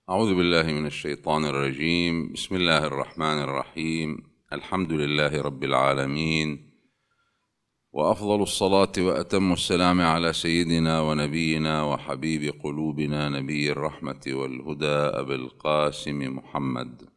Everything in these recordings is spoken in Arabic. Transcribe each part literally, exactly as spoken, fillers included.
أعوذ بالله من الشيطان الرجيم. بسم الله الرحمن الرحيم. الحمد لله رب العالمين، وأفضل الصلاة وأتم السلام على سيدنا ونبينا وحبيب قلوبنا نبي الرحمة والهدى أبي القاسم محمد.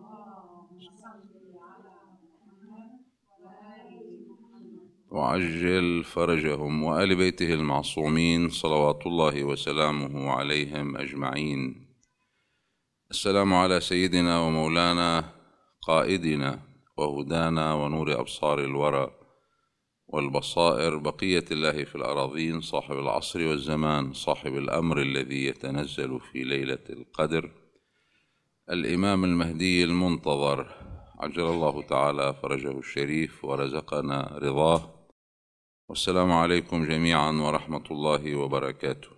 وعجل فرجهم وآل بيته المعصومين صلوات الله وسلامه عليهم أجمعين. السلام على سيدنا ومولانا قائدنا وهدانا ونور أبصار الورى والبصائر، بقية الله في الأراضين، صاحب العصر والزمان، صاحب الأمر الذي يتنزل في ليلة القدر، الإمام المهدي المنتظر، عجل الله تعالى فرجه الشريف ورزقنا رضاه. والسلام عليكم جميعا ورحمة الله وبركاته.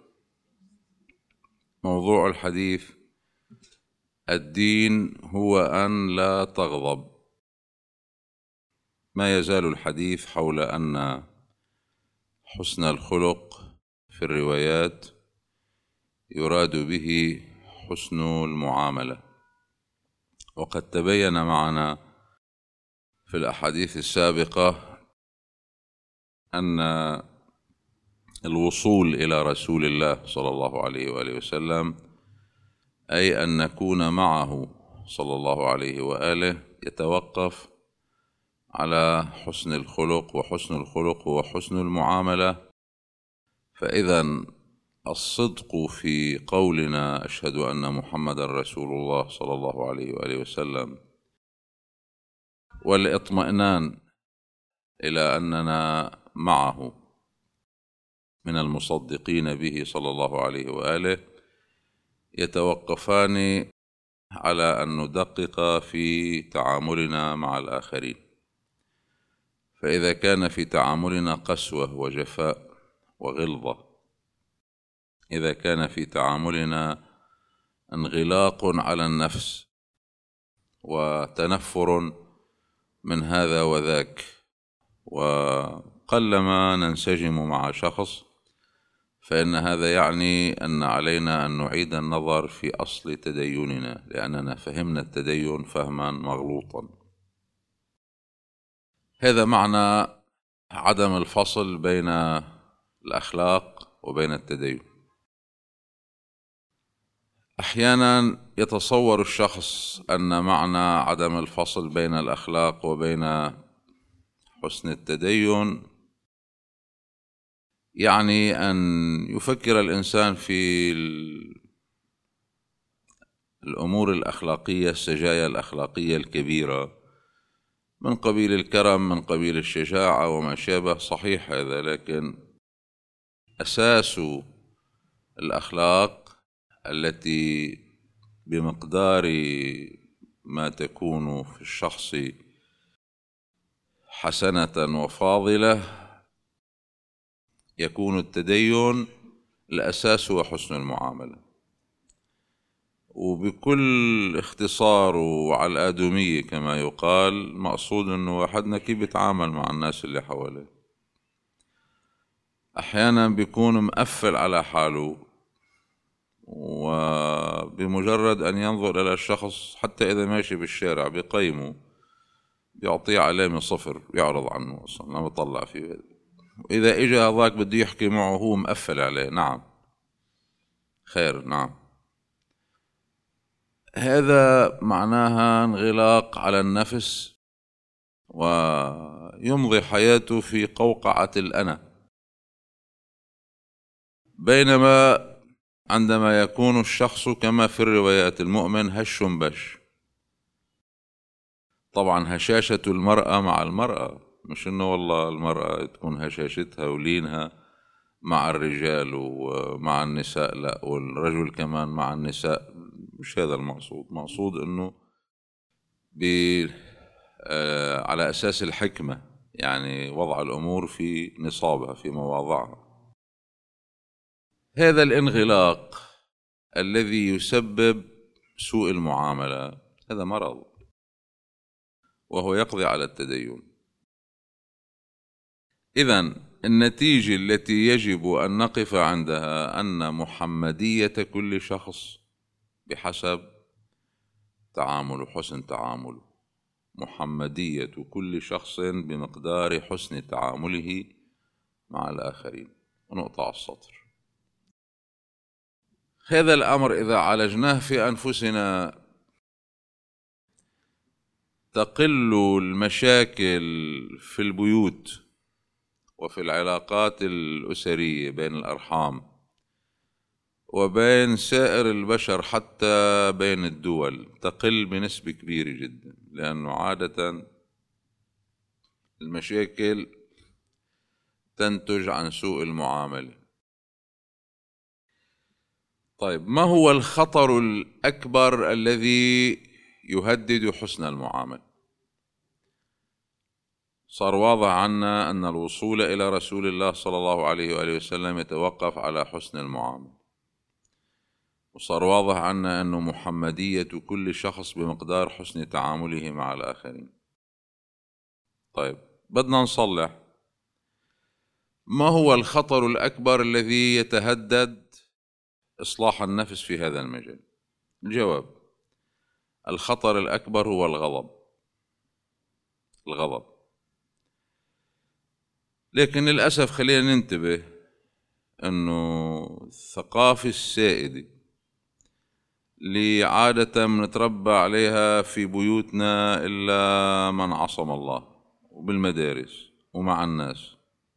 موضوع الحديث: الدين هو أن لا تغضب. ما يزال الحديث حول أن حسن الخلق في الروايات يراد به حسن المعاملة، وقد تبين معنا في الأحاديث السابقة أن الوصول إلى رسول الله صلى الله عليه وآله وسلم، أي أن نكون معه صلى الله عليه وآله، يتوقف على حسن الخلق، وحسن الخلق هو حسن المعاملة. فإذا الصدق في قولنا أشهد أن محمد رسول الله صلى الله عليه وآله وسلم، والاطمئنان إلى أننا معه من المصدقين به صلى الله عليه وآله، يتوقفان على أن ندقق في تعاملنا مع الآخرين. فإذا كان في تعاملنا قسوة وجفاء وغلظة، إذا كان في تعاملنا انغلاق على النفس وتنفر من هذا وذاك، وقلما ننسجم مع شخص، فإن هذا يعني أن علينا أن نعيد النظر في أصل تديننا، لأننا فهمنا التدين فهما مغلوطا. هذا معنى عدم الفصل بين الأخلاق وبين التدين. أحيانا يتصور الشخص أن معنى عدم الفصل بين الأخلاق وبين حسن التدين يعني أن يفكر الإنسان في الأمور الأخلاقية، السجايا الأخلاقية الكبيرة، من قبيل الكرم، من قبيل الشجاعة وما شابه. صحيح هذا، لكن أساس الأخلاق التي بمقدار ما تكون في الشخص حسنة وفاضلة يكون التدين الأساس وحسن المعاملة. وبكل اختصار وعلى الآدمية كما يقال، مقصود أنه واحدنا كيف بيتعامل مع الناس اللي حواليه. أحيانا بيكون مقفل على حاله، وبمجرد أن ينظر إلى الشخص حتى إذا ماشي بالشارع بيقيمه، بيعطيه علامة صفر، يعرض عنه أصلا، ما بيطلع فيه. وإذا إجا هذاك بده يحكي معه هو مقفل عليه، نعم خير، نعم. هذا معناها انغلاق على النفس، ويمضي حياته في قوقعة الأنا. بينما عندما يكون الشخص كما في الروايات المؤمن هش بش، طبعا هشاشة المرأة مع المرأة، مش انه والله المرأة تكون هشاشتها ولينها مع الرجال ومع النساء، لا، والرجل كمان مع النساء، مش هذا المقصود. مقصود انه آه على اساس الحكمة، يعني وضع الامور في نصابها، في مواضعها. هذا الانغلاق الذي يسبب سوء المعاملة هذا مرض، وهو يقضي على التدين. إذن النتيجة التي يجب أن نقف عندها أن محمدية كل شخص بحسب تعامله، حسن تعامله. محمدية كل شخص بمقدار حسن تعامله مع الآخرين. ونقطع على السطر. هذا الأمر إذا عالجناه في أنفسنا تقل المشاكل في البيوت وفي العلاقات الأسرية بين الأرحام وبين سائر البشر، حتى بين الدول، تقل بنسبة كبيرة جدا، لأنه عادة المشاكل تنتج عن سوء المعاملة. طيب، ما هو الخطر الأكبر الذي يهدد حسن المعاملة؟ صار واضح عنا أن الوصول إلى رسول الله صلى الله عليه وآله وسلم يتوقف على حسن المعاملة، وصار واضح عنا أن محمدية كل شخص بمقدار حسن تعامله مع الآخرين. طيب، بدنا نصلح. ما هو الخطر الأكبر الذي يتهدد إصلاح النفس في هذا المجال؟ الجواب: الخطر الأكبر هو الغضب. الغضب. لكن للأسف خلينا ننتبه أنه الثقافة السائدة اللي عادة نتربى عليها في بيوتنا إلا من عصم الله وبالمدارس ومع الناس،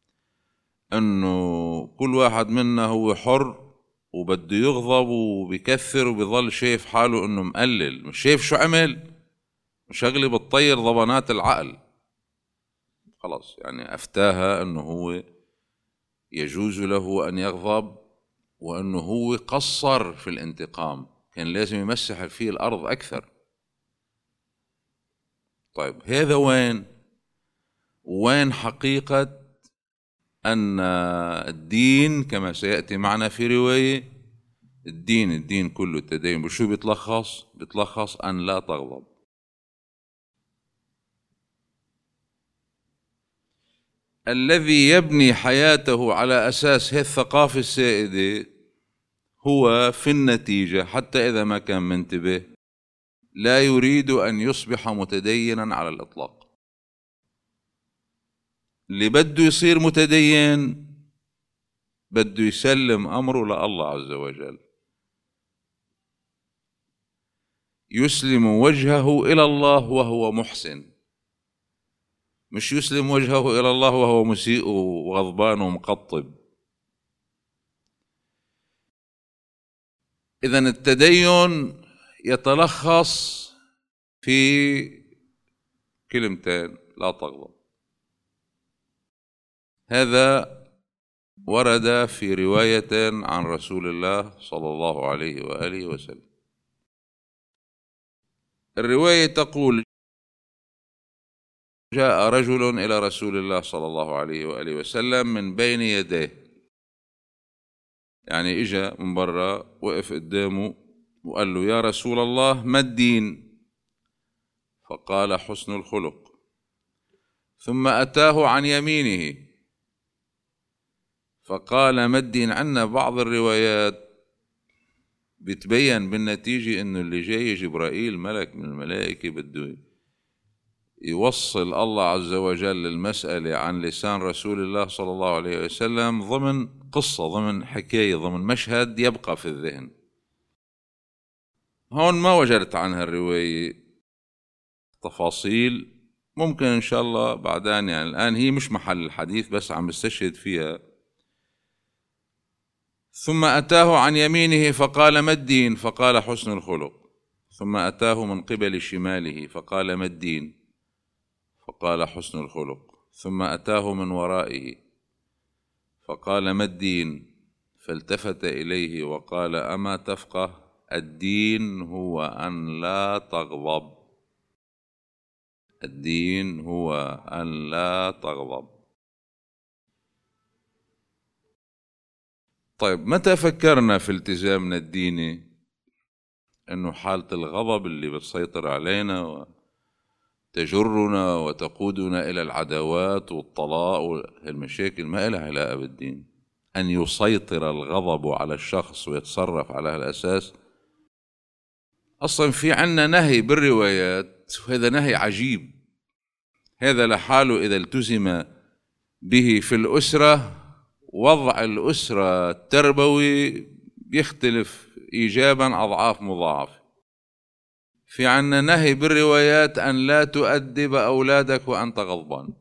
أنه كل واحد منا هو حر وبده يغضب وبيكثر وبيظل شايف حاله أنه مقلل، مش شايف شو عمل، شغلة بتطير ضبانات العقل. خلاص، يعني أفتاها أنه هو يجوز له أن يغضب، وأنه هو قصر في الانتقام، كان لازم يمسح فيه الأرض أكثر. طيب، هذا وين؟ وين حقيقة أن الدين كما سيأتي معنا في رواية الدين الدين كله التدين بشو بيتلخص؟ بيتلخص أن لا تغضب. الذي يبني حياته على أساس هذه الثقافة السائدة هو في النتيجة، حتى إذا ما كان منتبه، لا يريد أن يصبح متدينا على الإطلاق. اللي بده يصير متدين بده يسلم أمره لله عز وجل، يسلم وجهه إلى الله وهو محسن، مش يسلم وجهه إلى الله وهو مسيء وغضبان ومقطب. إذن التدين يتلخص في كلمتين: لا تغضب. هذا ورد في رواية عن رسول الله صلى الله عليه وآله وسلم. الرواية تقول: جاء رجل إلى رسول الله صلى الله عليه وآله وسلم من بين يديه، يعني إجا من برا وقف قدامه وقال له: يا رسول الله، ما الدين؟ فقال: حسن الخلق. ثم أتاه عن يمينه فقال: ما الدين؟ عنا بعض الروايات بتبين بالنتيجة إنه اللي جاي جبرائيل ملك من الملائكة بده يوصل الله عز وجل المسألة عن لسان رسول الله صلى الله عليه وسلم ضمن قصة، ضمن حكاية، ضمن مشهد يبقى في الذهن. هون ما وجدت عنها الرواية تفاصيل، ممكن إن شاء الله بعدين، يعني الآن هي مش محل الحديث، بس عم بستشهد فيها. ثم أتاه عن يمينه فقال: ما الدين؟ فقال: حسن الخلق. ثم أتاه من قبل شماله فقال: ما الدين؟ فقال: حسن الخلق. ثم أتاه من ورائه فقال: ما الدين؟ فالتفت إليه وقال: أما تفقه؟ الدين هو أن لا تغضب. الدين هو أن لا تغضب. طيب، متى فكرنا في التزامنا الديني أنه حالة الغضب اللي بتسيطر علينا وتجرنا وتقودنا إلى العداوات والطلاق والمشاكل ما لها علاقة بالدين؟ أن يسيطر الغضب على الشخص ويتصرف على هالأساس أصلا في عنا نهي بالروايات، وهذا نهي عجيب. هذا لحاله إذا التزم به في الأسرة، وضع الأسرة التربوي بيختلف إيجابا أضعاف مضاعفة. في عنا نهي بالروايات أن لا تؤدب أولادك وأنت غضبان،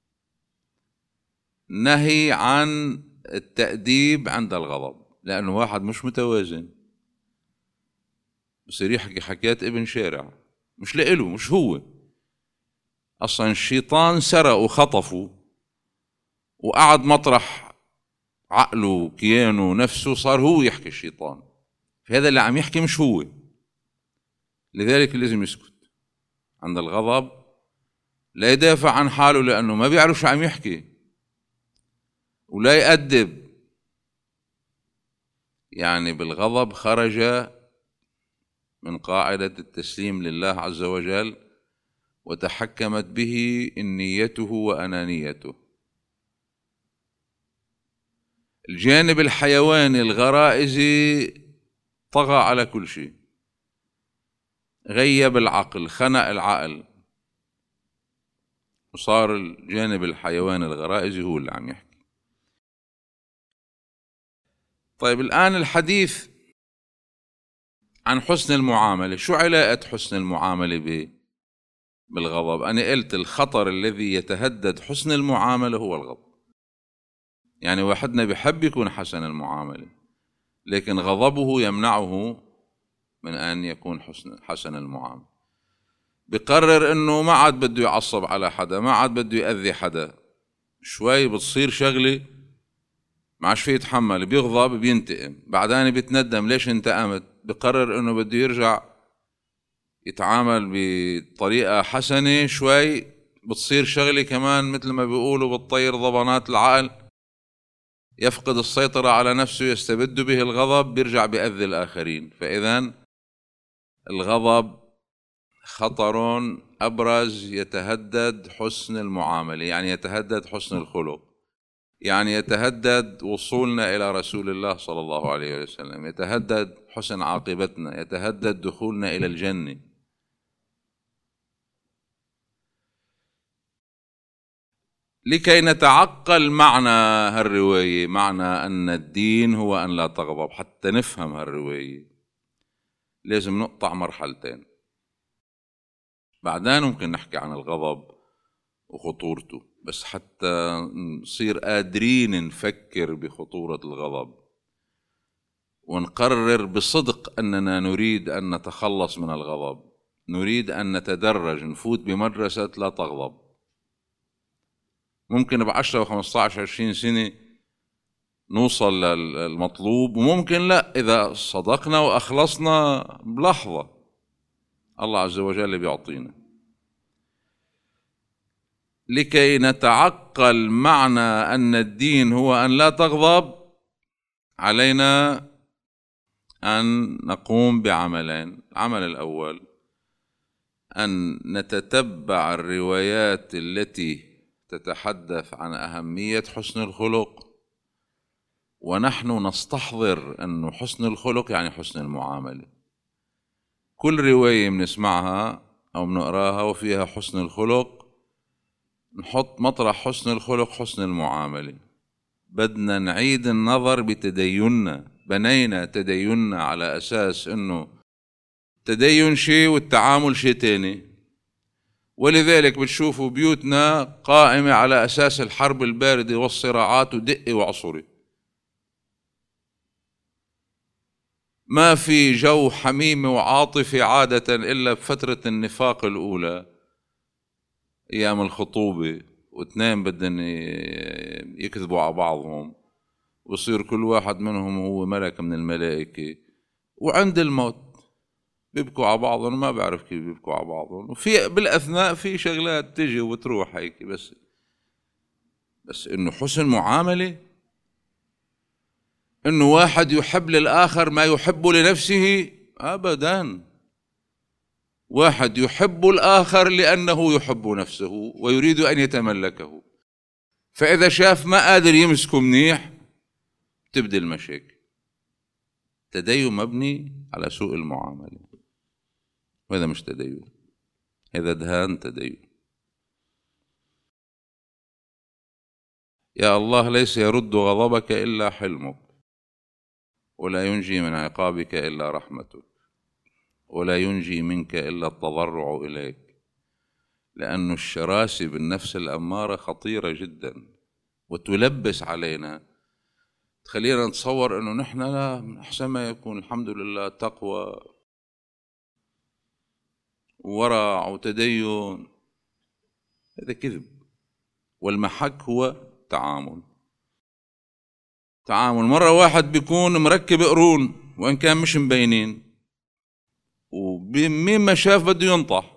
نهي عن التأديب عند الغضب، لأنه واحد مش متوازن بصير يحكي حكايات ابن شارع مش لإله، مش هو أصلا. الشيطان سرق وخطفه وقعد مطرح عقله كيانه نفسه، صار هو يحكي الشيطان. فهذا اللي عم يحكي مش هو، لذلك لازم يسكت عند الغضب، لا يدافع عن حاله لأنه ما بيعرف شو عم يحكي، ولا يأدب. يعني بالغضب خرج من قاعدة التسليم لله عز وجل، وتحكمت به نيته وأنانيته. الجانب الحيواني الغرائزي طغى على كل شيء، غيب العقل، خنق العقل، وصار الجانب الحيواني الغرائزي هو اللي عم يحكي. طيب الآن الحديث عن حسن المعاملة. شو علاقة حسن المعاملة بالغضب؟ أنا قلت الخطر الذي يتهدد حسن المعاملة هو الغضب. يعني واحدنا بحب يكون حسن المعاملة، لكن غضبه يمنعه من أن يكون حسن حسن المعاملة. بقرر أنه ما عاد بده يعصب على حدا، ما عاد بده يأذي حدا، شوي بتصير شغلة ما عادش فيه يتحمل، بيغضب بينتقم، بعدين بيتندم ليش انتقمت، بقرر أنه بده يرجع يتعامل بطريقة حسنة، شوي بتصير شغلة كمان مثل ما بيقولوا بتطير ضبانات العقل، يفقد السيطرة على نفسه، يستبد به الغضب، بيرجع بيأذي الآخرين. فإذا الغضب خطر أبرز يتهدد حسن المعاملة، يعني يتهدد حسن الخلق، يعني يتهدد وصولنا إلى رسول الله صلى الله عليه وسلم، يتهدد حسن عاقبتنا، يتهدد دخولنا إلى الجنة. لكي نتعقل معنى هالرواية، معنى أن الدين هو أن لا تغضب، حتى نفهم هالرواية لازم نقطع مرحلتين، بعدين ممكن نحكي عن الغضب وخطورته، بس حتى نصير قادرين نفكر بخطورة الغضب ونقرر بصدق أننا نريد أن نتخلص من الغضب، نريد أن نتدرج، نفوت بمدرسة لا تغضب. ممكن بعشرة وخمسة عشر عشرين سنة نوصل للمطلوب، وممكن لا، إذا صدقنا وأخلصنا بلحظة الله عز وجل بيعطينا. لكي نتعقل معنى أن الدين هو أن لا تغضب، علينا أن نقوم بعملين. العمل الأول أن نتتبع الروايات التي تتحدث عن أهمية حسن الخلق، ونحن نستحضر أن حسن الخلق يعني حسن المعاملة. كل رواية بنسمعها أو بنقراها وفيها حسن الخلق، نحط مطرح حسن الخلق حسن المعاملة. بدنا نعيد النظر بتديننا، بنينا تديننا على أساس أنه تدين شيء والتعامل شيء تاني، ولذلك بتشوفوا بيوتنا قائمة على أساس الحرب الباردة والصراعات ودقي وعصري، ما في جو حميمي وعاطفي عادة إلا بفترة النفاق الأولى أيام الخطوبة، واثنين بدن يكذبوا على بعضهم ويصير كل واحد منهم هو ملك من الملائكة، وعند الموت بيبكوا على بعضهم وما بعرف كيف بيبكوا على بعضهم، وفي بالأثناء في شغلات تجي وتروح هيك، بس بس إنه حسن معاملة، إنه واحد يحب للآخر ما يحب لنفسه، أبداً. واحد يحب الآخر لأنه يحب نفسه ويريد أن يتملكه، فإذا شاف ما قادر يمسكه منيح تبدأ المشاكل. تدين مبني على سوء المعاملة. وهذا مش تدين، هذا دهان تدين. يا الله ليس يرد غضبك إلا حلمك، ولا ينجي من عقابك إلا رحمتك، ولا ينجي منك إلا التضرع إليك، لأن الشراسة بالنفس الأمارة خطيرة جدا وتلبس علينا، تخلينا نتصور أنه نحن لا، من أحسن ما يكون الحمد لله تقوى وورع وتدين. هذا كذب، والمحك هو تعامل. تعامل مرة واحد بيكون مركب قرون وإن كان مش مبينين، ومين ما شاف بده ينطح.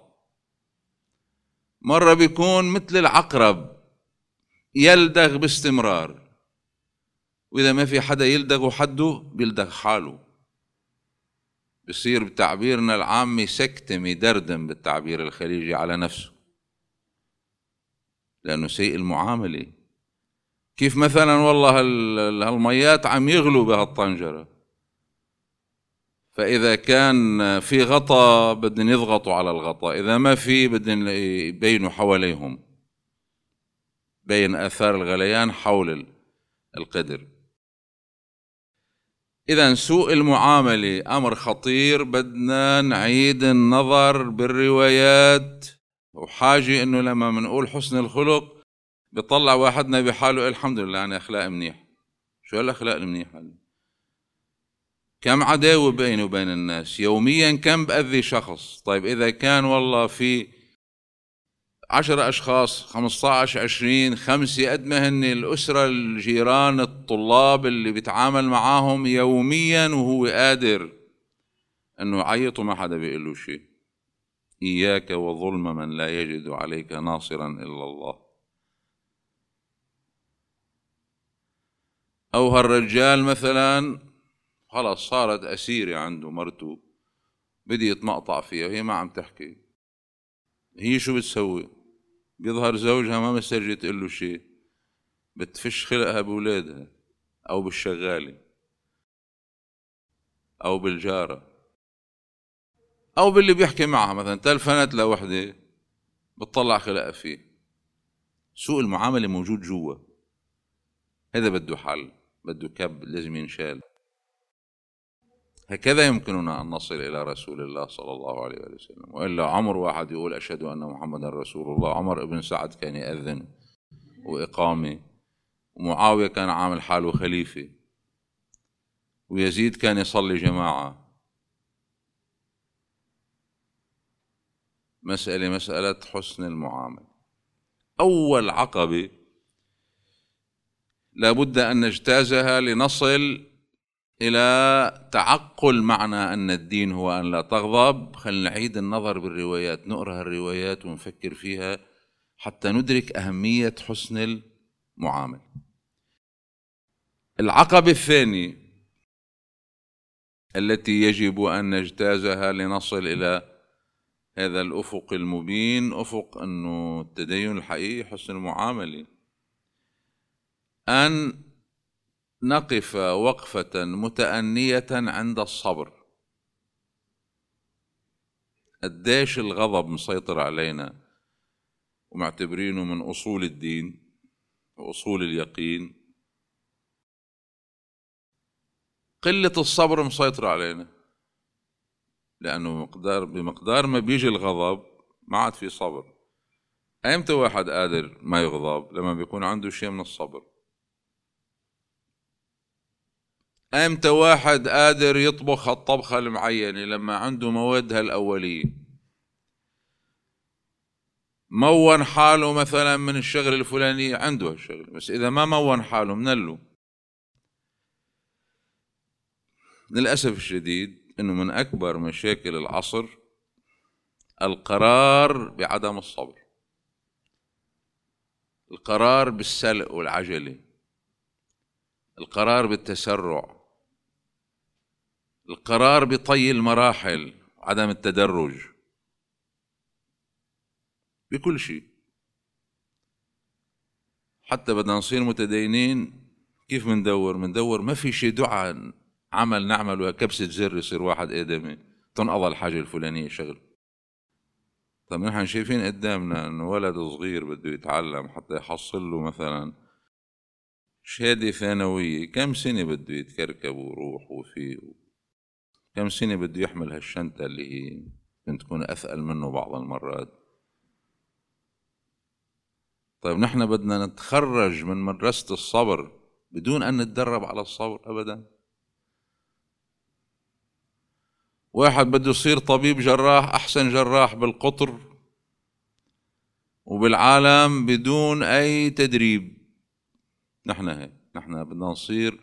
مرة بيكون مثل العقرب يلدغ باستمرار، وإذا ما في حدا يلدغ حده بيلدغ حاله، بصير بتعبيرنا العام يسكتم يدردم بالتعبير الخليجي على نفسه، لأنه سيء المعاملة. كيف مثلا والله هالميات عم يغلوا بهالطنجرة، فإذا كان في غطا بدهم يضغطوا على الغطا، إذا ما في بدهم يبينوا حواليهم، بين آثار الغليان حول القدر. إذا سوء المعاملة أمر خطير، بدنا نعيد النظر بالروايات، وحاجة إنه لما منقول حسن الخلق بيطلع واحدنا بحاله الحمد لله أنا أخلاق منيح. شو هالأخلاق المنيحة؟ كم عداوة بيني وبين الناس يوميا، كم بأذي شخص. طيب إذا كان والله في عشر أشخاص، خمسة عشر، عشرين، خمسة، قد ما هن الأسرة، الجيران، الطلاب اللي بيتعامل معاهم يوميا وهو قادر أنه يعيط وما حدا بيقول له شيء. إياك وظلم من لا يجد عليك ناصرا إلا الله. أو هالرجال مثلا خلاص صارت أسيرة عنده مرته، بدي يتمقطع فيها وهي ما عم تحكي، هي شو بتسوي؟ بيظهر زوجها ما مسترجي تقول له شيء، بتفش خلقها بولادها أو بالشغالة أو بالجارة أو باللي بيحكي معها. مثلا تلفنت لوحدة بتطلع خلقها فيه. سوء المعاملة موجود جوا، هذا بده حل، بده كب، لازم ينشال. هكذا يمكننا أن نصل إلى رسول الله صلى الله عليه وسلم. وإلا عمر واحد يقول أشهد أن محمدا رسول الله، عمر ابن سعد كان يأذن وإقامة، ومعاوية كان عامل حاله خليفة، ويزيد كان يصلي جماعة. مسألة مسألة حسن المعاملة. أول عقبة لابد أن نجتازها لنصل إلى تعقل معنى أن الدين هو أن لا تغضب. خلينا نعيد النظر بالروايات، نقرأ الروايات ونفكر فيها حتى ندرك أهمية حسن المعاملة. العقبة الثانية التي يجب أن نجتازها لنصل إلى هذا الأفق المبين، أفق أنه التدين الحقيقي حسن المعاملة، أن نقف وقفة متأنية عند الصبر. قديش الغضب مسيطر علينا ومعتبرينه من أصول الدين وأصول اليقين، قلة الصبر مسيطر علينا، لأنه بمقدار, بمقدار ما بيجي الغضب ما عاد في صبر. أيمتى واحد قادر ما يغضب؟ لما بيكون عنده شيء من الصبر. أيمتى واحد قادر يطبخ الطبخة المعينة؟ لما عنده موادها الأولية، مون حاله مثلا من الشغل الفلاني، عنده هالشغل، بس إذا ما مون حاله منله. للأسف الشديد إنه من أكبر مشاكل العصر القرار بعدم الصبر، القرار بالسلق والعجلة، القرار بالتسرع، القرار بطي المراحل، عدم التدرج بكل شيء. حتى بدنا نصير متدينين، كيف مندور؟ مندور ما في شيء دعاء عمل نعمله كبسة زر يصير واحد آدمي تنقضى الحاجة الفلانية شغل. طب نحن شايفين قدامنا انه ولد صغير بده يتعلم حتى يحصل له مثلا شهادة ثانوية، كم سنة بده يتكركب ويروح وفيه، كم سنة بده يحمل هالشنطة اللي هي ممكن تكون أثقل منه بعض المرات. طيب نحن بدنا نتخرج من مدرسة الصبر بدون أن نتدرب على الصبر أبدا. واحد بده يصير طبيب جراح، أحسن جراح بالقطر وبالعالم بدون أي تدريب. نحن هيك، نحن بدنا نصير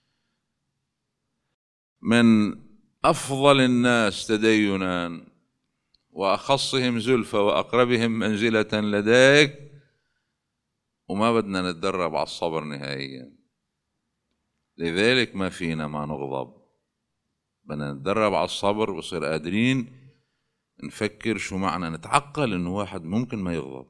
من أفضل الناس تدينا وأخصهم زلفى وأقربهم منزلة لديك، وما بدنا نتدرب على الصبر نهائيا. لذلك ما فينا ما نغضب، بدنا نتدرب على الصبر وصير قادرين نفكر شو معنى نتعقل إنه واحد ممكن ما يغضب.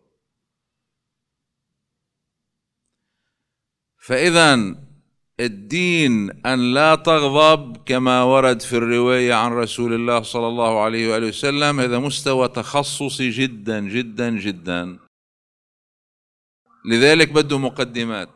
فإذا الدين أن لا تغضب كما ورد في الرواية عن رسول الله صلى الله عليه وآله وسلم، هذا مستوى تخصصي جدا جدا جدا، لذلك بده مقدمات.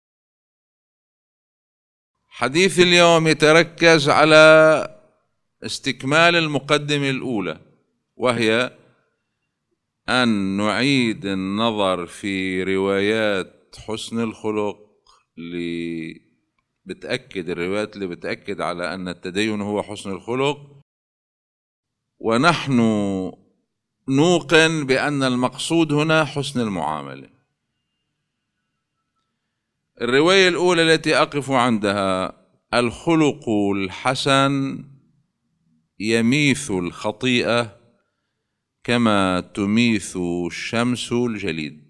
حديث اليوم يتركز على استكمال المقدمة الأولى، وهي أن نعيد النظر في روايات حسن الخلق اللي بتأكد الروايات اللي بتأكد على أن التدين هو حسن الخلق، ونحن نوقن بأن المقصود هنا حسن المعاملة. الرواية الأولى التي أقف عندها: الخلق الحسن يميث الخطيئة كما تميث الشمس الجليد.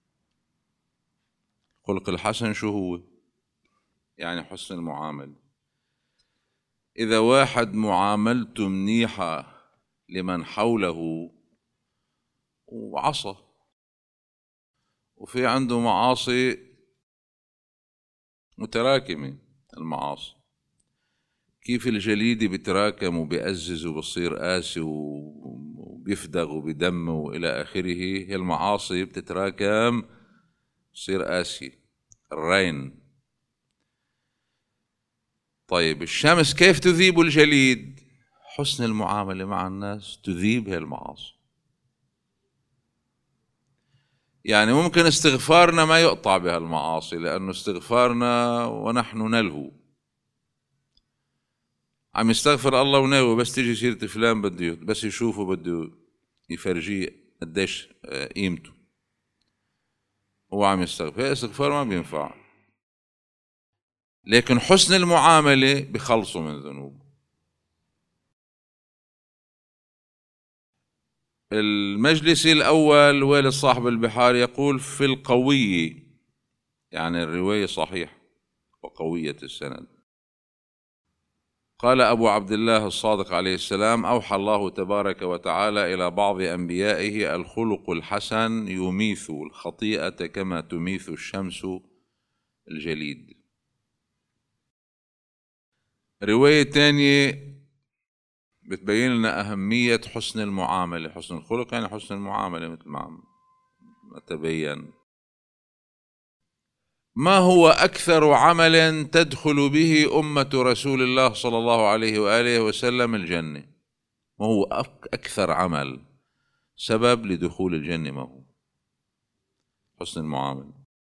الخلق الحسن شو هو؟ يعني حسن المعاملة. إذا واحد معاملته منيحة لمن حوله وعصى وفي عنده معاصي متراكمة، المعاصي كيف الجليد بيتراكم وبيأزز وبصير قاسي وبيفدغ وبدم وإلى آخره، المعاصي بتتراكم بصير قاسي، الرين. طيب الشمس كيف تذيب الجليد؟ حسن المعاملة مع الناس تذيب هالمعاصي. يعني ممكن استغفارنا ما يقطع بهالمعاصي، لأنه استغفارنا ونحن نلهو، عم يستغفر الله وناوي، بس تيجي سيرة فلان بده بس يشوفه بده يفرجيه قديش قيمته، هو عم يستغفر. هي استغفار ما بينفع. لكن حسن المعاملة بخلصه من ذنوب. المجلس الأول والد صاحب البحار يقول في القوي، يعني الرواية صحيح وقوية السند. قال أبو عبد الله الصادق عليه السلام: أوحى الله تبارك وتعالى إلى بعض أنبيائه: الخلق الحسن يميث الخطيئة كما تميث الشمس الجليد. رواية تانية بتبين لنا أهمية حسن المعاملة. حسن الخلق يعني حسن المعاملة مثل ما تبين. ما هو أكثر عمل تدخل به أمة رسول الله صلى الله عليه وآله وسلم الجنة؟ ما هو أكثر عمل سبب لدخول الجنة؟ ما هو؟ حسن المعاملة.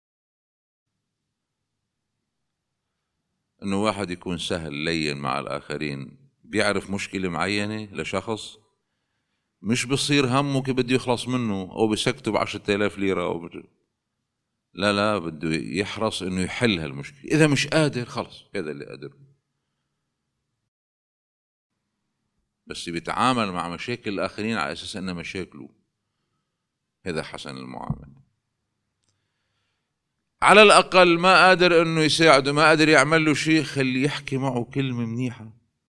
إنه واحد يكون سهل لين مع الآخرين، بيعرف مشكلة معينة لشخص مش بصير همه كيف بده يخلص منه أو بسكته بعشرة آلاف ليرة أو بده. لا لا، بده يحرص إنه يحل هالمشكلة. إذا مش قادر خلص، هذا اللي قادر، بس بيتعامل مع مشاكل الآخرين على أساس أنها مشاكله. هذا حسن المعاملة. على الأقل ما قادر إنه يساعده، ما قادر يعمل له شيء، خليه يحكي معه كلمة منيحة.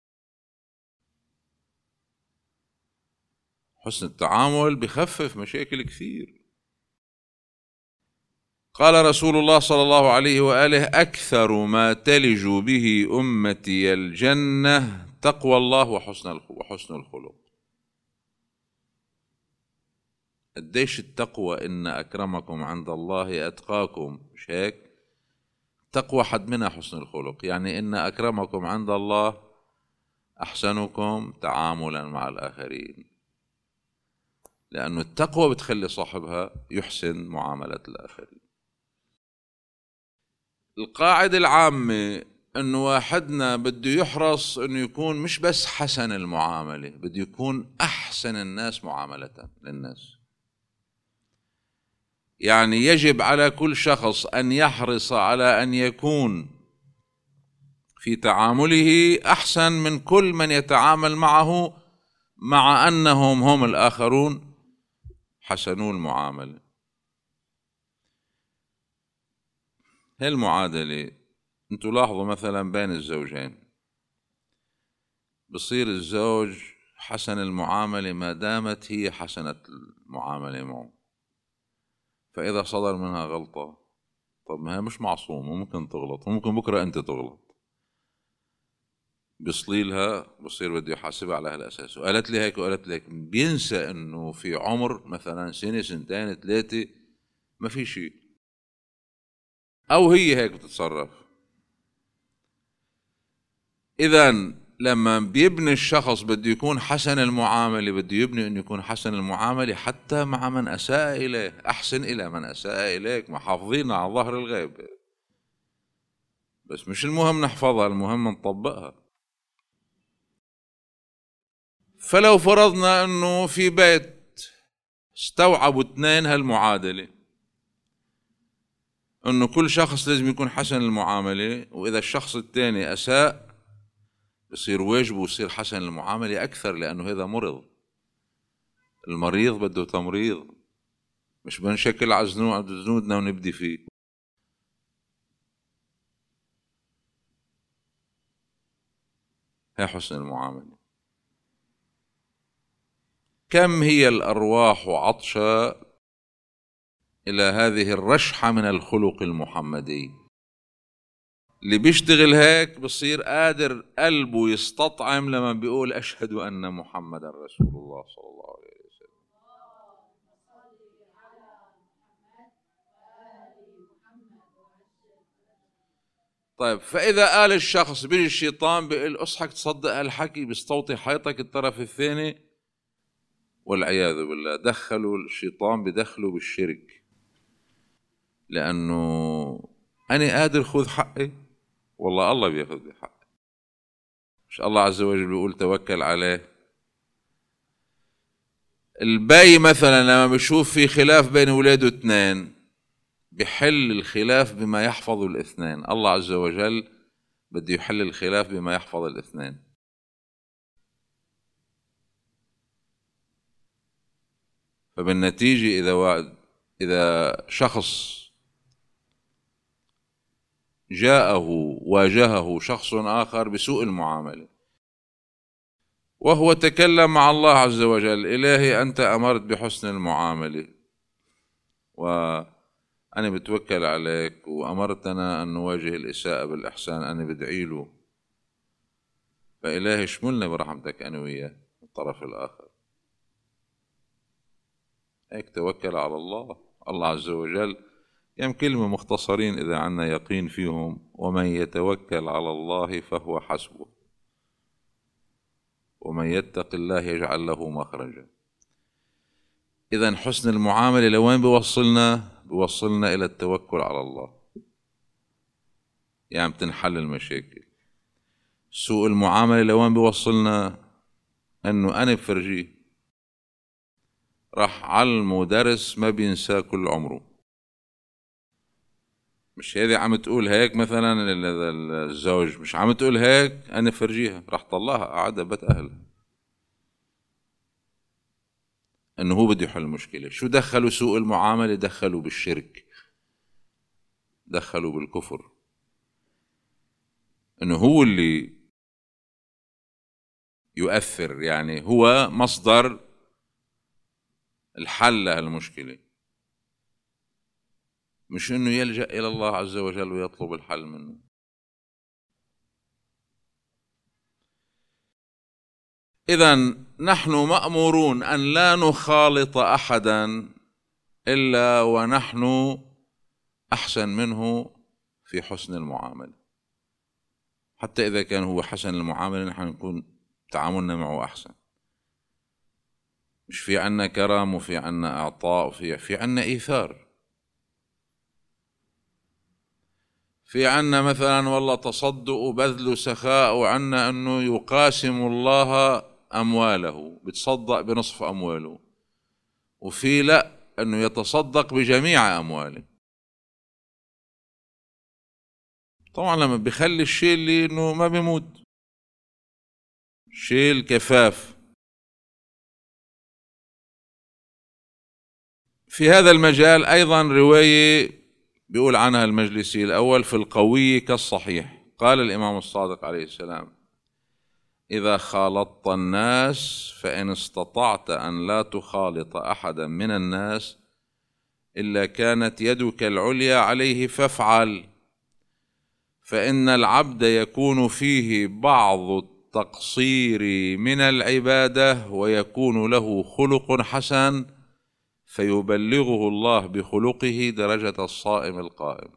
حسن التعامل بخفف مشاكل كثير. قال رسول الله صلى الله عليه وآله: أكثر ما تلج به أمتي الجنة تقوى الله وحسن وحسن الخلق. قديش التقوى إن أكرمكم عند الله أتقاكم، مش هيك؟ تقوى حد منها حسن الخلق، يعني إن أكرمكم عند الله أحسنكم تعاملا مع الآخرين، لأنه التقوى بتخلي صاحبها يحسن معاملة الآخرين. القاعدة العامة إنه واحدنا بده يحرص إنه يكون مش بس حسن المعاملة، بده يكون أحسن الناس معاملة للناس. يعني يجب على كل شخص أن يحرص على أن يكون في تعامله أحسن من كل من يتعامل معه، مع أنهم هم الآخرون حسنوا المعاملة. هاي المعادلة انتوا لاحظوا مثلا بين الزوجين، بصير الزوج حسن المعاملة ما دامت هي حسنت المعاملة معه، فإذا صدر منها غلطة، طب ما هي مش معصومة، ممكن تغلط، ممكن بكرة أنت تغلط، بيصليلها بصير بده يحاسبها على هالأساس، وقالت لي هيك وقالت لي هيك، بينسى إنه في عمر مثلا سنة سنتين ثلاثة ما في شيء، أو هي هيك بتتصرف. إذن لما بيبني الشخص بده يكون حسن المعاملة، بده يبني أنه يكون حسن المعاملة حتى مع من أساء إليه، أحسن إلى من أساء إليك، محافظين على ظهر الغيب، بس مش المهم نحفظها، المهم نطبقها. فلو فرضنا أنه في بيت استوعبوا اثنين هالمعادلة، أنه كل شخص لازم يكون حسن المعاملة، وإذا الشخص الثاني أساء بصير واجبه ويصير حسن المعاملة أكثر، لأنه هذا مرض، المريض بده تمريض، مش بنشكل على زنودنا ونبدي فيه. هي حسن المعاملة. كم هي الأرواح عطشة إلى هذه الرشحة من الخلق المحمدي، اللي بيشتغل هيك بصير قادر قلبه يستطعم لما بيقول أشهد أن محمد رسول الله صلى الله عليه وسلم. طيب، فإذا قال الشخص بيجي الشيطان بيقول أصحك تصدق هالحكي، بيستوطي حيطك الطرف الثاني، والعياذ بالله دخلوا الشيطان بدخلوا بالشرك، لأنه أنا قادر خذ حقي، والله الله بياخذ بحقي، مش الله عز وجل بيقول توكل عليه. البي مثلا لما بيشوف في خلاف بين ولاده اثنين بيحل الخلاف بما يحفظ الاثنين، الله عز وجل بده يحل الخلاف بما يحفظ الاثنين. فبالنتيجة إذا وعد إذا شخص جاءه واجهه شخص آخر بسوء المعاملة، وهو تكلم مع الله عز وجل: إلهي أنت أمرت بحسن المعاملة، وأنا بتوكل عليك، وأمرتنا أن نواجه الإساءة بالإحسان، أنا بدعي له، فإلهي اشملنا برحمتك أنا وياه الطرف الآخر. هيك توكل على الله. الله عز وجل يم كلمة مختصرين إذا عنا يقين فيهم: ومن يتوكل على الله فهو حسبه، ومن يتق الله يجعل له مخرجا. إذن حسن المعاملة لوين بيوصلنا؟ بيوصلنا إلى التوكل على الله، يعني بتنحل المشاكل. سوء المعاملة لوين بيوصلنا؟ أنه أنا بفرجيه، راح علمه درس ما بينساه كل عمره. مش هذه عم تقول هيك مثلا الزوج، مش عم تقول هيك، أنا فرجيها، راح طلعها قعدها بيت أهلها، أنه هو بده يحل المشكلة. شو دخلوا سوء المعاملة؟ دخلوا بالشرك، دخلوا بالكفر، أنه هو اللي يؤثر، يعني هو مصدر الحل لهالمشكلة، مش أنه يلجأ إلى الله عز وجل ويطلب الحل منه. إذن نحن مأمورون أن لا نخالط أحدا إلا ونحن أحسن منه في حسن المعاملة. حتى إذا كان هو حسن المعاملة نحن نكون تعاملنا معه أحسن. مش في عنا كرم وفي عنا إعطاء وفي في عنا إيثار. في عنا مثلا والله تصدق وبذل وسخاء، وعنا أنه يقاسم الله أمواله، بتصدق بنصف أمواله، وفي لا أنه يتصدق بجميع أمواله. طبعا لما بيخلي الشيء اللي أنه ما بيموت، شيء الكفاف. في هذا المجال أيضا رواية بيقول عنها المجلسي الأول: في القوي كالصحيح. قال الإمام الصادق عليه السلام: إذا خالطت الناس فإن استطعت أن لا تخالط أحدا من الناس إلا كانت يدك العليا عليه فافعل، فإن العبد يكون فيه بعض التقصير من العبادة ويكون له خلق حسن فيبلغه الله بخلقه درجة الصائم القائم.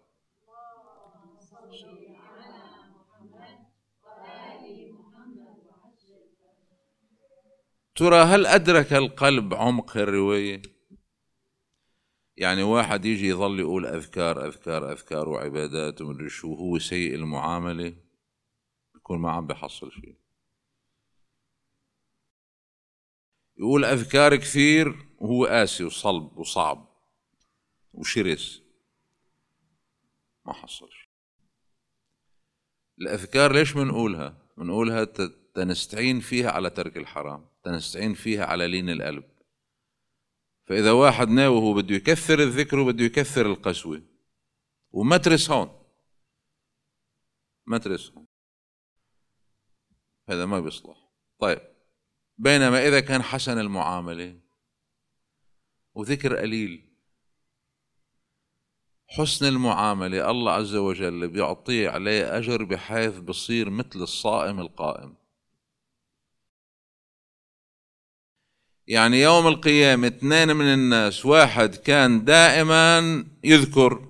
ترى هل أدرك القلب عمق الرواية؟ يعني واحد يجي يظل يقول أذكار أذكار أذكار وعبادات ومدري شو، وهو سيء المعاملة، يكون ما عم بحصل شيء. يقول أذكار كثير وهو قاسي وصلب وصعب وشرس، ما حصل شيء. الأذكار ليش منقولها؟ منقولها تنستعين فيها على ترك الحرام، تنستعين فيها على لين القلب. فإذا واحد ناوي هو بده يكثر الذكر وبده يكثر القسوة وما ترس هون، ما ترس هون، هذا ما بيصلح. طيب، بينما إذا كان حسن المعاملة وذكر قليل، حسن المعاملة الله عز وجل بيعطيه عليه أجر بحيث بصير مثل الصائم القائم. يعني يوم القيامة اثنين من الناس، واحد كان دائما يذكر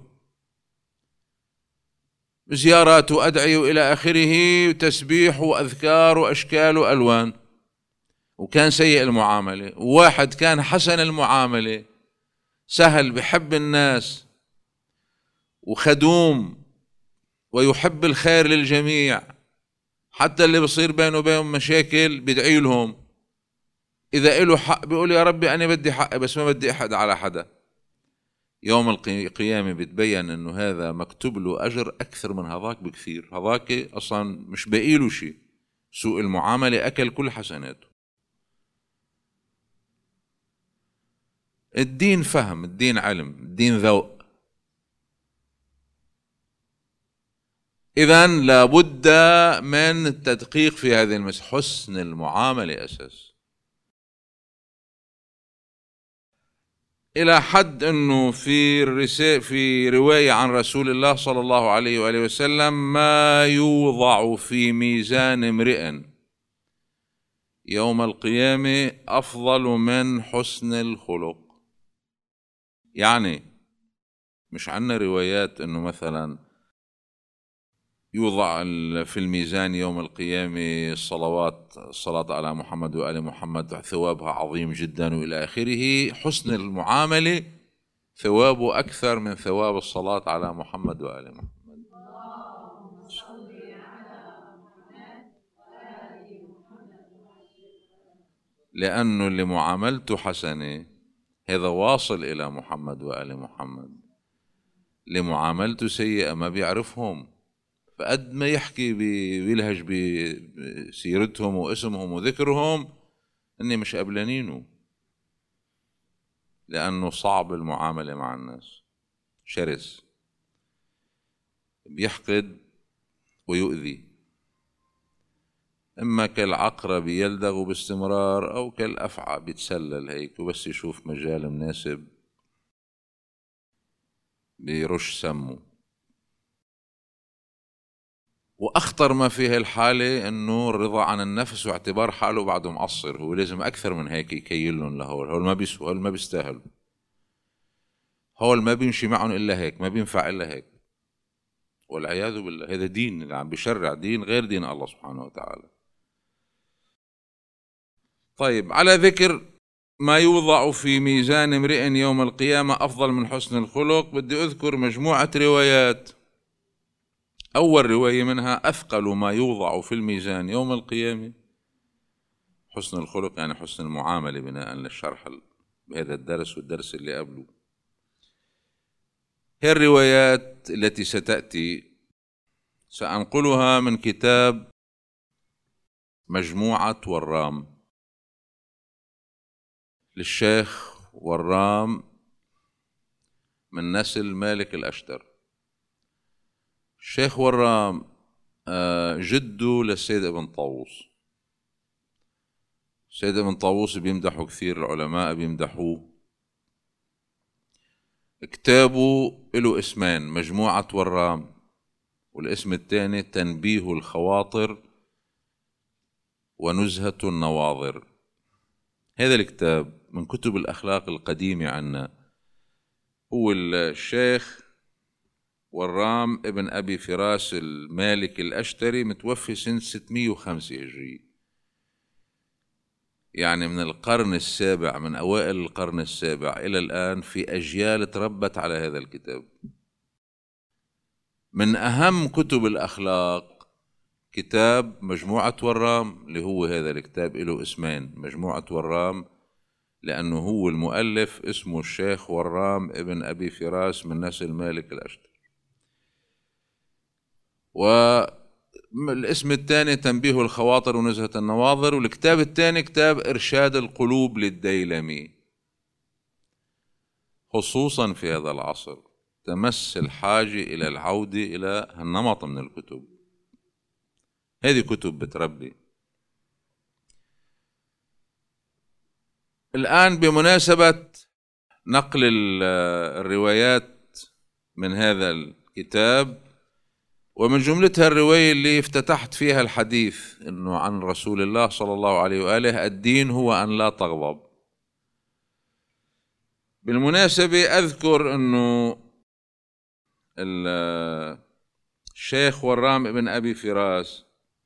زيارات وأدعية وإلى آخره وتسبيح وأذكار وأشكال وألوان، وكان سيء المعاملة. وواحد كان حسن المعاملة، سهل، بحب الناس وخدوم ويحب الخير للجميع، حتى اللي بصير بينه وبينهم مشاكل بيدعي لهم، إذا إله حق بيقول يا ربي أنا بدي حقي بس ما بدي أحد على حدا. يوم القيامة بتبين إنه هذا مكتوب له أجر أكثر من هذاك بكثير. هذاك أصلا مش باقي له شيء، سوء المعاملة أكل كل حسناته. الدين فهم، الدين علم، الدين ذوق. إذن لابد من التدقيق في هذه المسألة. حسن المعاملة أساس، إلى حد أنه في الرسالة في رواية عن رسول الله صلى الله عليه وآله وسلم: ما يوضع في ميزان امرئ يوم القيامة أفضل من حسن الخلق. يعني مش عنا روايات أنه مثلا يوضع في الميزان يوم القيامة الصلوات، الصلاة على محمد وآل محمد ثوابها عظيم جدا وإلى آخره. حسن المعاملة ثوابه أكثر من ثواب الصلاة على محمد وآل محمد. لأنه اللي معاملته حسنة هذا واصل إلى محمد وآل محمد، اللي معاملته سيئة ما بيعرفهم، فقد ما يحكي بيلهج بسيرتهم واسمهم وذكرهم اني مش قبلانينه، لانه صعب المعاملة مع الناس، شرس، بيحقد ويؤذي، اما كالعقرب يلدغ باستمرار او كالافعى بيتسلل هيك، وبس يشوف مجال مناسب بيرش سمه. وأخطر ما في هالحالة إنه الرضا عن النفس واعتبار حاله بعده مقصر، هو لازم أكثر من هيك يكيلهم لهول، هول ما بيسوا، هول ما بيستاهلوا، هول ما بيمشي معهم إلا هيك، ما بينفع إلا هيك، والعياذ بالله. هذا دين اللي عم بيشرع دين غير دين الله سبحانه وتعالى. طيب، على ذكر ما يوضع في ميزان امرئ يوم القيامة أفضل من حسن الخلق، بدي أذكر مجموعة روايات. أول رواية منها: أثقل ما يوضع في الميزان يوم القيامة حسن الخلق، يعني حسن المعاملة، بناء للشرح بهذا الدرس والدرس اللي قبله. هي الروايات التي ستأتي سأنقلها من كتاب مجموعة ورام للشيخ ورام من نسل مالك الأشتر. الشيخ ورام جده للسيد ابن طاووس. السيد ابن طاووس بيمدحوا كثير، العلماء بيمدحوه. كتابه له اسمين: مجموعة ورام، والاسم الثاني تنبيه الخواطر ونزهة النواظر. هذا الكتاب من كتب الأخلاق القديمة عنا. هو الشيخ ورام ابن أبي فراس المالك الأشتري، متوفي سنة ستمائة وخمسة هجري، يعني من القرن السابع، من أوائل القرن السابع إلى الآن في أجيال تربت على هذا الكتاب. من أهم كتب الأخلاق كتاب مجموعة ورام، اللي هو هذا الكتاب له اسمين: مجموعة ورام لأنه هو المؤلف اسمه الشيخ ورام ابن أبي فراس من نسل مالك الأشتر، والاسم الثاني تنبيه الخواطر ونزهة النواظر، والكتاب الثاني كتاب إرشاد القلوب للديلمي. خصوصا في هذا العصر تمس الحاجة إلى العودة إلى هالنمط من الكتب. هذه كتب بتربي. الآن بمناسبة نقل الروايات من هذا الكتاب، ومن جملتها الرواية اللي افتتحت فيها الحديث إنه عن رسول الله صلى الله عليه وآله: الدين هو أن لا تغضب. بالمناسبة أذكر إنه الشيخ ورام بن أبي فراس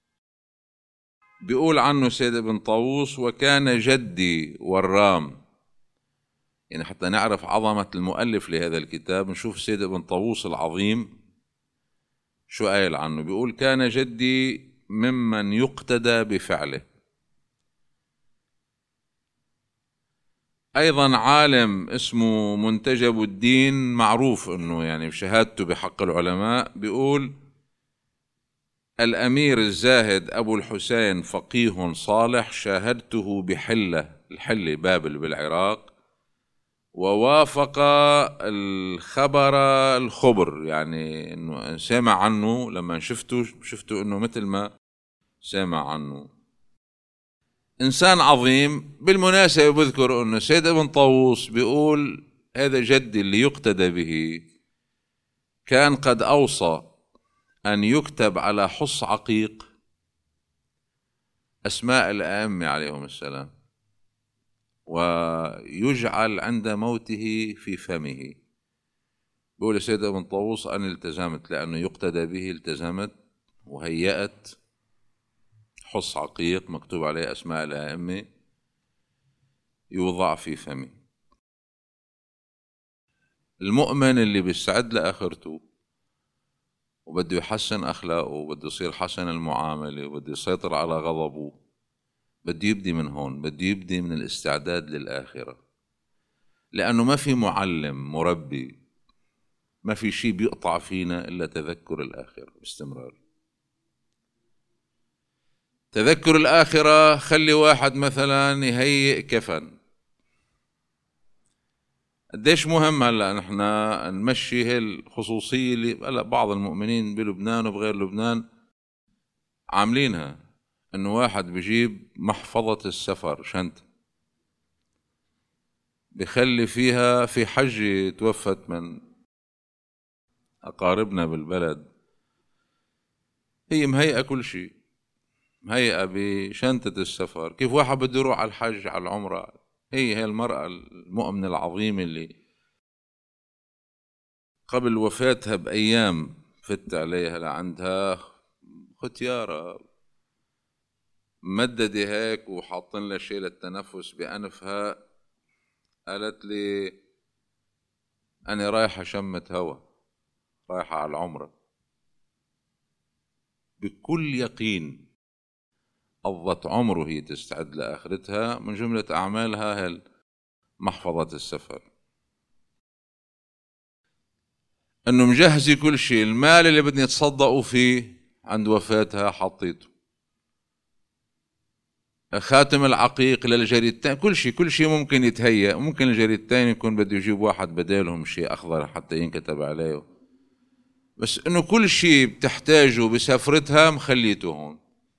بيقول عنه سيد ابن طاووس: وكان جدي ورام. يعني حتى نعرف عظمة المؤلف لهذا الكتاب نشوف سيد ابن طاووس العظيم شو قايل عنه. بيقول: كان جدي ممن يقتدى بفعله. أيضا عالم اسمه منتجب الدين، معروف أنه يعني بشهادته بحق العلماء، بيقول: الأمير الزاهد أبو الحسين فقيه صالح، شاهدته بحلة، الحلة بابل بالعراق، ووافق الخبر الخبر، يعني أنه سمع عنه، لما شفته شفته أنه مثل ما سمع عنه. إنسان عظيم. بالمناسبة بذكر أنه سيد ابن طاووس بيقول: هذا جدي اللي يقتدى به كان قد أوصى أن يكتب على حص عقيق أسماء الأئمة عليهم السلام، ويجعل عند موته في فمه. بيقول سيد ابن طاووس: أنا التزمت، لأنه يقتدى به التزمت وهيأت حص عقيق مكتوب عليه أسماء الأئمة يوضع في فمه. المؤمن اللي بيستعد لآخرته وبده يحسن أخلاقه وبده يصير حسن المعاملة وبده يسيطر على غضبه، بده يبدي من هون، بده يبدي من الاستعداد للآخرة، لأنه ما في معلم مربي، ما في شيء بيقطع فينا إلا تذكر الآخرة باستمرار. تذكر الآخرة. خلي واحد مثلا يهيئ كفن، قديش مهم هلا نحن نمشي هي الخصوصية اللي هلا بعض المؤمنين بلبنان وبغير لبنان عاملينها، انه واحد بيجيب محفظة السفر شنطة بخلي فيها، في حجة توفت من أقاربنا بالبلد، هي مهيئة كل شيء، مهيئة بشنطة السفر. كيف واحد بده يروح على الحج على العمرة، هي هي المرأة المؤمنة العظيمة اللي قبل وفاتها بأيام فت عليها لعندها ختيارة مددة هيك وحاطين لها شيء للتنفس بأنفها، قالت لي أنا رايحة شمة هوا، رايحة على العمرة. بكل يقين قضت عمره هي تستعد لآخرتها، من جملة أعمالها هل محفظة السفر، إنه مجهزي كل شيء. المال اللي بدنا يتصدقوا فيه عند وفاتها حطيته، خاتم العقيق للجريدتين، كل شيء كل شيء ممكن يتهيأ. ممكن الجريدتين يكون بده يجيب واحد بدالهم شيء أخضر حتى ينكتب عليه، بس إنه كل شيء بتحتاجه بسفرتها مخليته هون.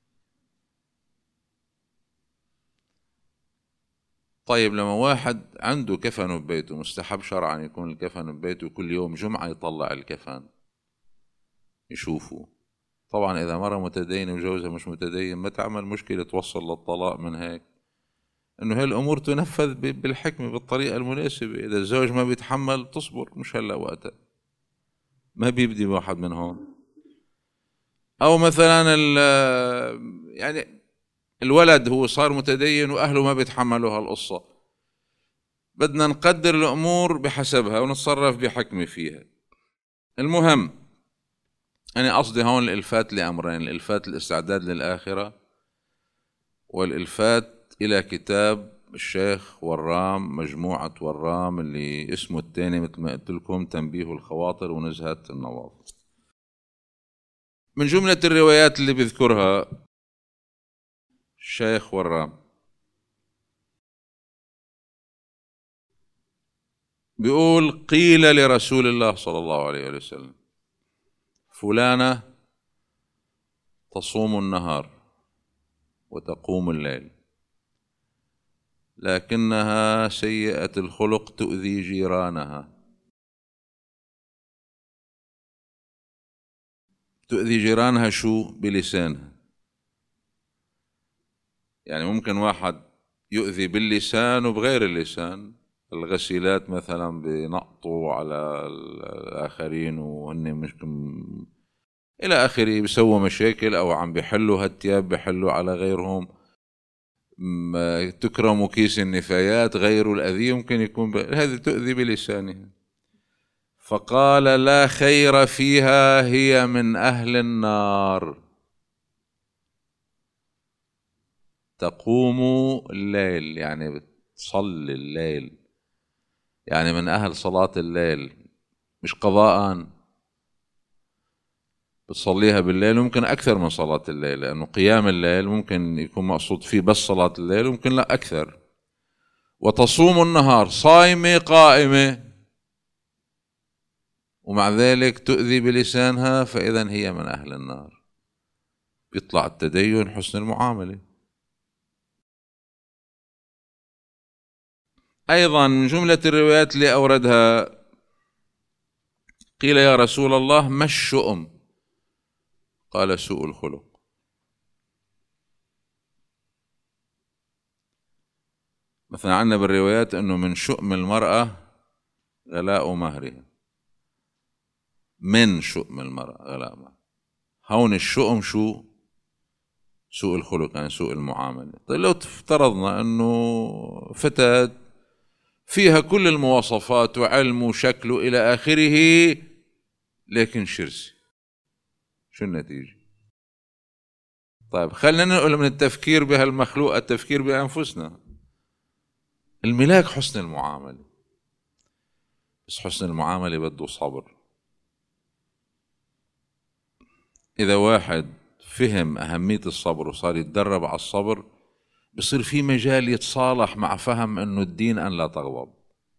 طيب لما واحد عنده كفن ببيته، مستحب شرعا يكون الكفن ببيته، كل يوم جمعة يطلع الكفن يشوفه. طبعا إذا مرة متدينة وجوزها مش متدين ما تعمل مشكلة توصل للطلاق من هيك، إنه هاي الأمور تنفذ بالحكمة بالطريقة المناسبة. إذا الزوج ما بيتحمل تصبر، مش هلا وقتها، ما بيبدي واحد من هون. أو مثلا يعني الولد هو صار متدين وأهله ما بيتحملوا هالقصة، بدنا نقدر الأمور بحسبها ونتصرف بحكمة فيها. المهم أنا قصدي هون الإلفات لأمرين: الإلفات الاستعداد للآخرة، والإلفات إلى كتاب الشيخ ورام، مجموعة ورام، اللي اسمه الثاني مثل ما قلت لكم تنبيه الخواطر ونزهة النواظر. من جملة الروايات اللي بذكرها الشيخ ورام بيقول: قيل لرسول الله صلى الله عليه وسلم فلانة تصوم النهار وتقوم الليل، لكنها سيئة الخلق تؤذي جيرانها. تؤذي جيرانها شو؟ بلسانها. يعني ممكن واحد يؤذي باللسان وبغير اللسان. الغسيلات مثلا بنقطوا على الآخرين وهن مش إلى آخره، بيسووا مشاكل، أو عم بيحلوا هالتياب بيحلوا على غيرهم. تكرموا كيس النفايات، غيروا الأذية ممكن يكون ب... هذه تؤذي بلسانها. فقال: لا خير فيها، هي من أهل النار. تقوم الليل يعني بتصلي الليل، يعني من أهل صلاة الليل، مش قضاء، بتصليها بالليل، وممكن أكثر من صلاة الليل، لأنه قيام الليل ممكن يكون مقصود فيه بس صلاة الليل، وممكن لا أكثر. وتصوم النهار، صايمة قائمة، ومع ذلك تؤذي بلسانها، فإذا هي من أهل النار. بيطلع التدين حسن المعاملة. أيضا من جملة الروايات اللي أوردها: قيل يا رسول الله ما الشؤم؟ قال: سوء الخلق. مثلا عندنا بالروايات أنه من شؤم المرأة غلاء مهرها. من شؤم المرأة غلاء مهرها. هون الشؤم شو؟ سوء الخلق، يعني سوء المعاملة. طيب لو افترضنا أنه فتاة فيها كل المواصفات وعلم وشكل إلى آخره، لكن شرسي، شو النتيجة؟ طيب خلينا ننقل من التفكير بهالمخلوق التفكير بأنفسنا. الملاك حسن المعاملة، بس حسن المعاملة بده صبر. إذا واحد فهم أهمية الصبر وصار يتدرب على الصبر، بصير في مجال يتصالح مع فهم أنه الدين أن لا تغضب.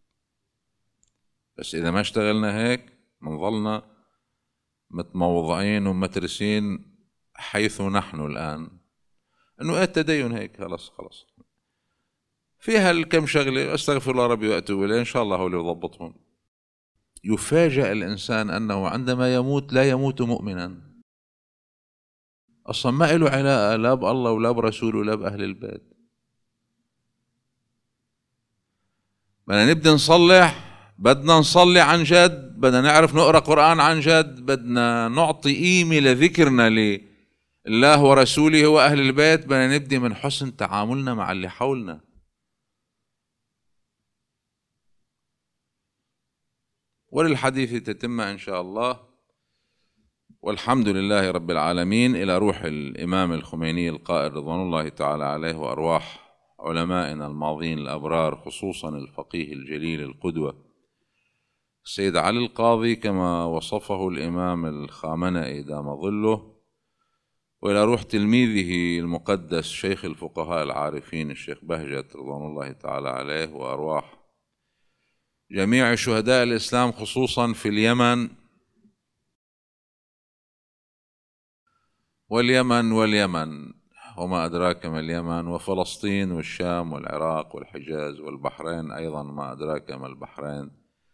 بس إذا ما اشتغلنا هيك منظلنا متموضعين ومترسين حيث نحن الآن، أنه التدين هيك خلاص خلاص فيها الكم شغلة، أستغفر الله ربي وأتوب إليه، إن شاء الله هو اللي يضبطهم. يفاجأ الإنسان أنه عندما يموت لا يموت مؤمنا. أصلا ما له علاقة لا بالله ولا برسوله ولا بأهل البيت. بدنا نبدأ نصلح، بدنا نصلي عن جد، بدنا نعرف نقرأ قرآن عن جد، بدنا نعطي قيمة لذكرنا لله ورسوله وأهل البيت. بدنا نبدأ من حسن تعاملنا مع اللي حولنا. وللحديث تتمة إن شاء الله، والحمد لله رب العالمين، إلى روح الإمام الخميني القائد رضوان الله تعالى عليه، وأرواح علمائنا الماضين الأبرار، خصوصا الفقيه الجليل القدوة السيد علي القاضي كما وصفه الإمام الخامنئي دام ظله، وإلى روح تلميذه المقدس شيخ الفقهاء العارفين الشيخ بهجت رضوان الله تعالى عليه، وأرواح جميع شهداء الإسلام خصوصا في اليمن واليمن واليمن وما أدراك ما اليمن، وفلسطين والشام والعراق والحجاز والبحرين أيضا ما أدراك ما البحرين،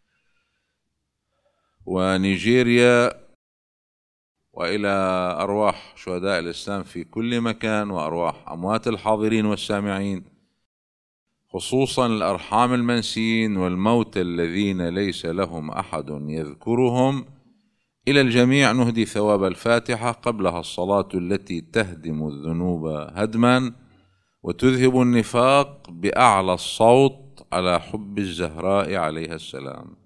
ونيجيريا، وإلى أرواح شهداء الإسلام في كل مكان، وأرواح أموات الحاضرين والسامعين، خصوصا الأرحام المنسيين والموتى الذين ليس لهم أحد يذكرهم. إلى الجميع نهدي ثواب الفاتحة قبلها الصلاة التي تهدم الذنوب هدما وتذهب النفاق بأعلى الصوت على حب الزهراء عليها السلام.